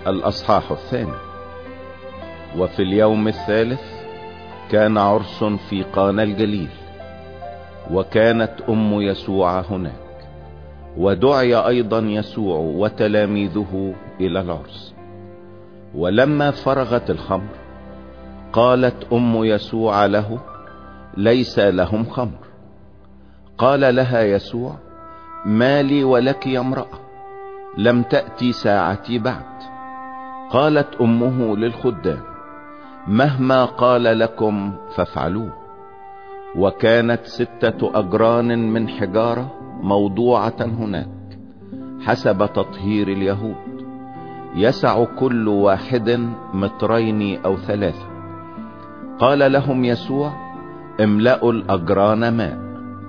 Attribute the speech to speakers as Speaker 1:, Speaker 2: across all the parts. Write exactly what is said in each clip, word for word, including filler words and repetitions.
Speaker 1: الأصحاح الثاني. وفي اليوم الثالث كان عرس في قانا الجليل، وكانت أم يسوع هناك، ودعي أيضا يسوع وتلاميذه إلى العرس. ولما فرغت الخمر قالت أم يسوع له: ليس لهم خمر. قال لها يسوع: ما لي ولك يا امرأة؟ لم تأتي ساعتي بعد. قالت أمه للخدام: مهما قال لكم فافعلوه. وكانت ستة أجران من حجارة موضوعة هناك حسب تطهير اليهود، يسع كل واحد مترين أو ثلاثة. قال لهم يسوع: املأوا الأجران ماء،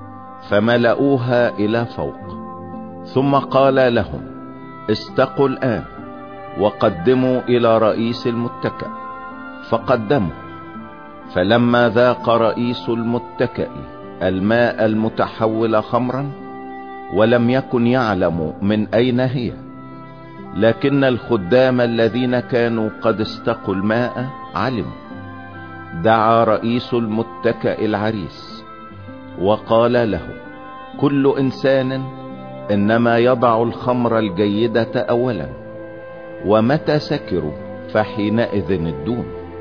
Speaker 1: فملأوها إلى فوق. ثم قال لهم: استقوا الآن وقدموا إلى رئيس المتكأ. فقدموا. فلما ذاق رئيس المتكأ الماء المتحول خمرا، ولم يكن يعلم من أين هي، لكن الخدام الذين كانوا قد استقوا الماء علموا، دعا رئيس المتكأ العريس وقال له: كل إنسان إنما يضع الخمر الجيدة أولا، ومتى سكروا فحينئذ الدون.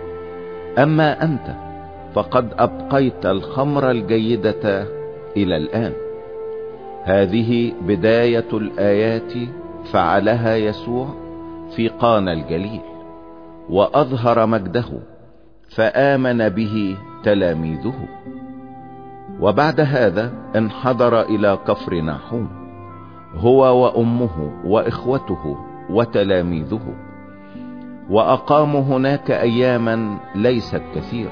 Speaker 1: أما أنت فقد أبقيت الخمر الجيدة إلى الآن. هذه بداية الآيات فعلها يسوع في قانا الجليل، وأظهر مجده، فآمن به تلاميذه. وبعد هذا انحدر إلى كفرناحوم هو وأمه وإخوته وتلاميذه، وأقاموا هناك أياما ليست كثيرة.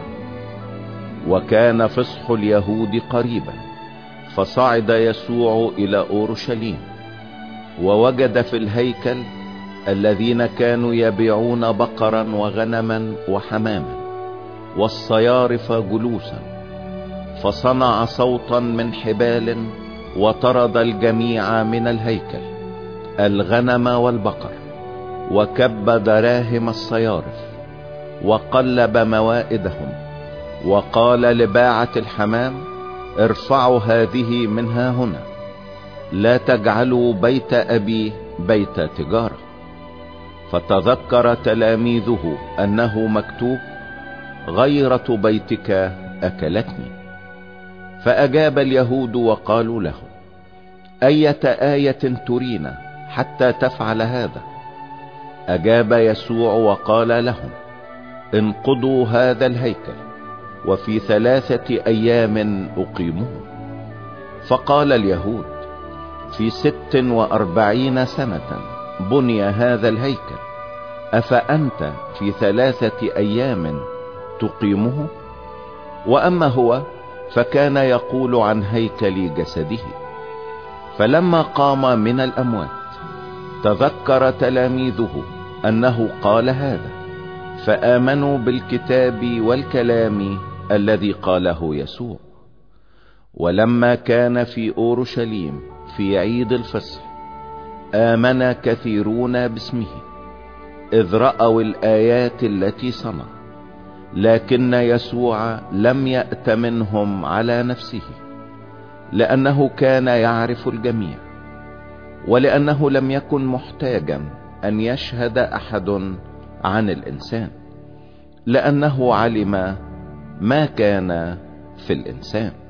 Speaker 1: وكان فصح اليهود قريبا، فصعد يسوع إلى أورشليم، ووجد في الهيكل الذين كانوا يبيعون بقرا وغنما وحماما والصيارف جلوسا، فصنع صوتا من حبال وطرد الجميع من الهيكل، الغنم والبقر، وكب دراهم الصيارف، وقلب موائدهم، وقال لباعة الحمام: ارفعوا هذه منها هنا، لا تجعلوا بيت أبي بيت تجارة. فتذكر تلاميذه أنه مكتوب: غيرة بيتك أكلتني. فأجاب اليهود وقالوا له: أية آية ترينا حتى تفعل هذا؟ أجاب يسوع وقال لهم: انقضوا هذا الهيكل، وفي ثلاثة أيام أقيمه. فقال اليهود: في ست وأربعين سنة بني هذا الهيكل، أفأنت في ثلاثة أيام تقيمه؟ وأما هو فكان يقول عن هيكل جسده. فلما قام من الأموات تذكر تلاميذه أنه قال هذا، فآمنوا بالكتاب والكلام الذي قاله يسوع. ولما كان في أورشليم في عيد الفصح آمن كثيرون باسمه، إذ رأوا الآيات التي صنع. لكن يسوع لم يأت منهم على نفسه، لأنه كان يعرف الجميع، ولأنه لم يكن محتاجا أن يشهد أحد عن الإنسان، لأنه علم ما كان في الإنسان.